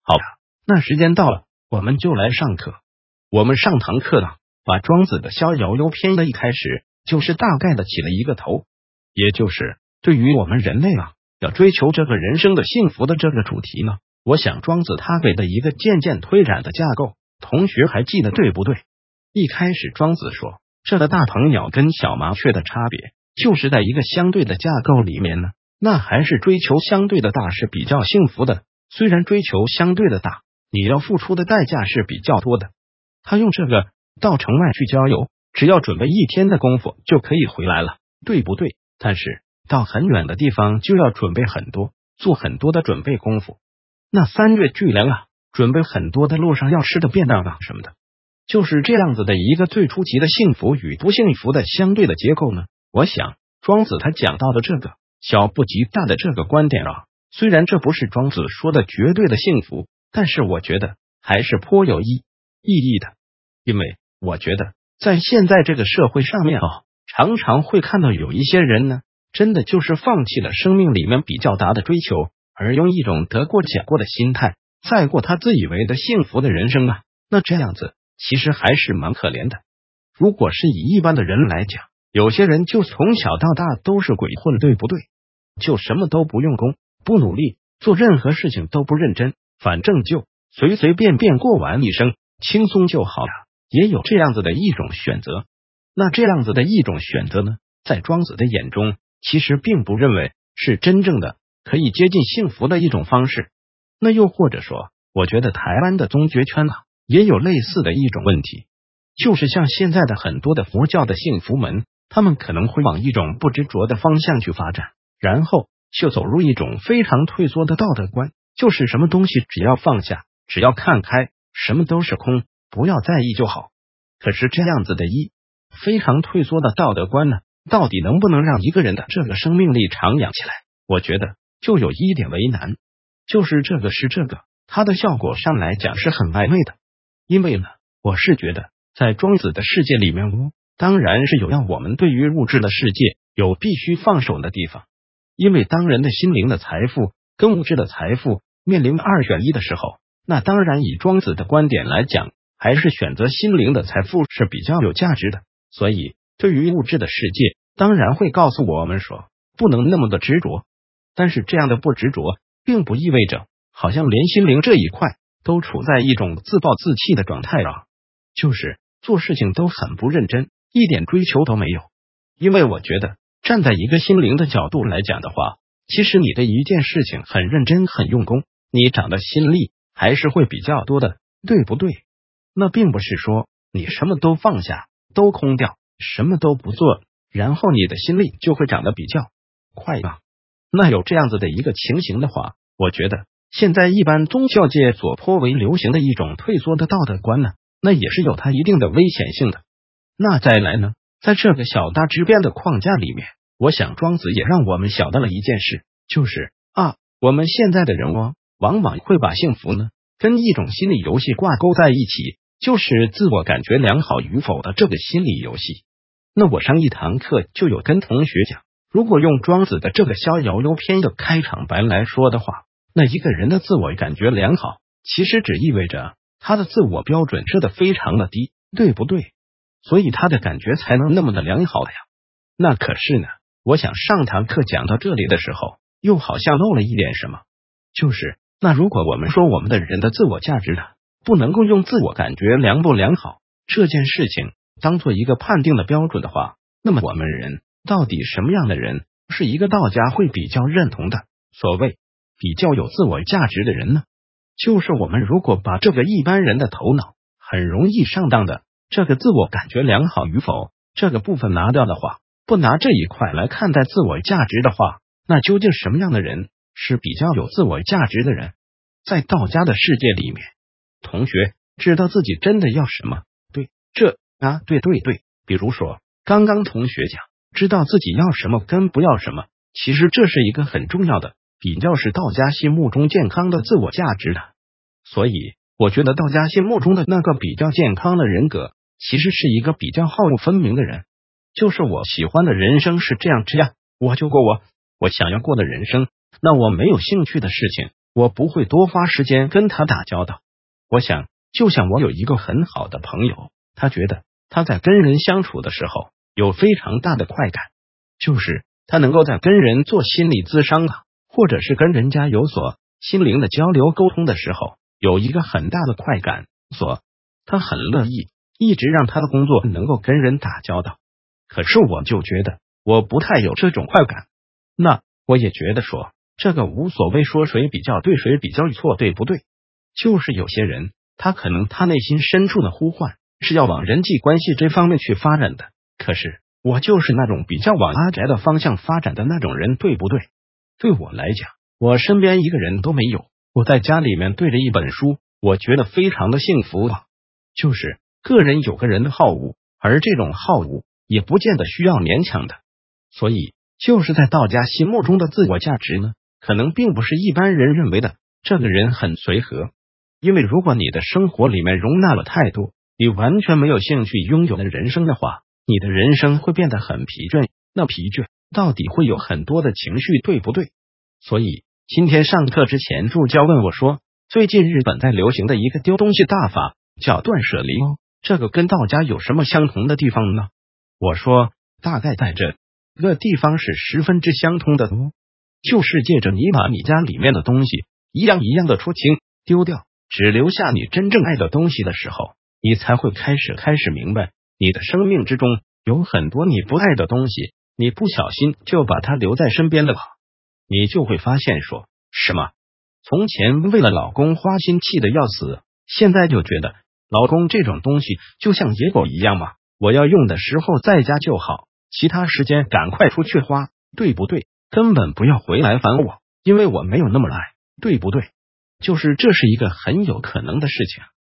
好了，那时间到了，我们就来上课。我们上堂课了，把庄子的逍遥游篇的一开始就是大概的起了一个头，也就是对于我们人类要追求这个人生的幸福的这个主题呢，我想庄子他给的一个渐渐推展的架构，同学还记得对不对？一开始庄子说，这个大鹏鸟跟小麻雀的差别，就是在一个相对的架构里面呢，那还是追求相对的大是比较幸福的。虽然追求相对的大，你要付出的代价是比较多的。他用这个到城外去郊游，只要准备一天的功夫就可以回来了，对不对？但是到很远的地方就要准备很多，做很多的准备功夫。那3月巨凉准备很多的路上要吃的便当什么的，就是这样子的一个最初级的幸福与不幸福的相对的结构呢。我想庄子他讲到的这个小不及大的这个观点虽然这不是庄子说的绝对的幸福，但是我觉得还是颇有意义的。因为我觉得在现在这个社会上面常常会看到有一些人呢，真的就是放弃了生命里面比较大的追求，而用一种得过且过的心态再过他自以为的幸福的人生那这样子其实还是蛮可怜的。如果是以一般的人来讲，有些人就从小到大都是鬼混，对不对？就什么都不用功，不努力，做任何事情都不认真，反正就随随便便过完一生，轻松就好了。也有这样子的一种选择。那这样子的一种选择呢，在庄子的眼中其实并不认为是真正的可以接近幸福的一种方式。那又或者说，我觉得台湾的宗学圈也有类似的一种问题，就是像现在的很多的佛教的幸福门，他们可能会往一种不执着的方向去发展，然后就走入一种非常退缩的道德观，就是什么东西只要放下，只要看开，什么都是空，不要在意就好。可是这样子的非常退缩的道德观呢，到底能不能让一个人的这个生命力长养起来？我觉得就有一点为难，就是这个它的效果上来讲是很暧昧的。因为呢，我是觉得在庄子的世界里面当然是有让我们对于物质的世界有必须放手的地方。因为当人的心灵的财富跟物质的财富面临2选1的时候，那当然以庄子的观点来讲，还是选择心灵的财富是比较有价值的。所以对于物质的世界，当然会告诉我们说不能那么的执着。但是这样的不执着并不意味着好像连心灵这一块都处在一种自暴自弃的状态就是做事情都很不认真，一点追求都没有。因为我觉得站在一个心灵的角度来讲的话，其实你的一件事情很认真很用功，你长的心力还是会比较多的，对不对？那并不是说你什么都放下，都空掉，什么都不做，然后你的心力就会长得比较快那有这样子的一个情形的话，我觉得现在一般宗教界所颇为流行的一种退缩的道德观呢，那也是有它一定的危险性的。那再来呢，在这个小大之边的框架里面，我想庄子也让我们晓得了一件事，就是我们现在的人往往会把幸福呢跟一种心理游戏挂钩在一起，就是自我感觉良好与否的这个心理游戏。那我上一堂课就有跟同学讲，如果用庄子的这个逍遥游篇的开场白来说的话，那一个人的自我感觉良好，其实只意味着他的自我标准设得非常的低，对不对？所以他的感觉才能那么的良好的呀。那可是呢，我想上堂课讲到这里的时候，又好像漏了一点什么，就是那如果我们说我们的人的自我价值不能够用自我感觉良不良好这件事情当做一个判定的标准的话，那么我们人到底什么样的人是一个道家会比较认同的所谓比较有自我价值的人呢？就是我们如果把这个一般人的头脑很容易上当的这个自我感觉良好与否这个部分拿掉的话，不拿这一块来看待自我价值的话，那究竟什么样的人是比较有自我价值的人？在道家的世界里面，同学知道自己真的要什么？对，对，比如说刚刚同学讲知道自己要什么跟不要什么，其实这是一个很重要的比较是道家心目中健康的自我价值的。所以我觉得道家心目中的那个比较健康的人格，其实是一个比较好恶分明的人。就是我喜欢的人生是这样，我就过我想要过的人生，那我没有兴趣的事情我不会多花时间跟他打交道。我想，就像我有一个很好的朋友，他觉得他在跟人相处的时候有非常大的快感，就是他能够在跟人做心理咨商啊，或者是跟人家有所心灵的交流沟通的时候，有一个很大的快感，所他很乐意一直让他的工作能够跟人打交道。可是我就觉得我不太有这种快感。那我也觉得说这个无所谓说谁比较对谁比较错，对不对？就是有些人他可能他内心深处的呼唤是要往人际关系这方面去发展的，可是我就是那种比较往阿宅的方向发展的那种人，对不对？对我来讲，我身边一个人都没有，我在家里面对着一本书，我觉得非常的幸福啊。就是个人有个人的好恶，而这种好恶也不见得需要勉强的。所以就是在道家心目中的自我价值呢，可能并不是一般人认为的这个人很随和。因为如果你的生活里面容纳了太多你完全没有兴趣拥有的人生的话，你的人生会变得很疲倦，那疲倦到底会有很多的情绪，对不对？所以今天上课之前，助教问我说，最近日本在流行的一个丢东西大法叫断舍离哦，这个跟道家有什么相同的地方呢？我说大概在这个地方是十分之相通的哦，就是借着你把你家里面的东西一样一样的出清丢掉，只留下你真正爱的东西的时候，你才会开始明白，你的生命之中有很多你不爱的东西，你不小心就把它留在身边了，你就会发现说，什么？从前为了老公花心气的要死，现在就觉得老公这种东西就像野狗一样嘛，我要用的时候在家就好，其他时间赶快出去花，对不对？根本不要回来烦我，因为我没有那么爱，对不对？就是这是一个很有可能的事情。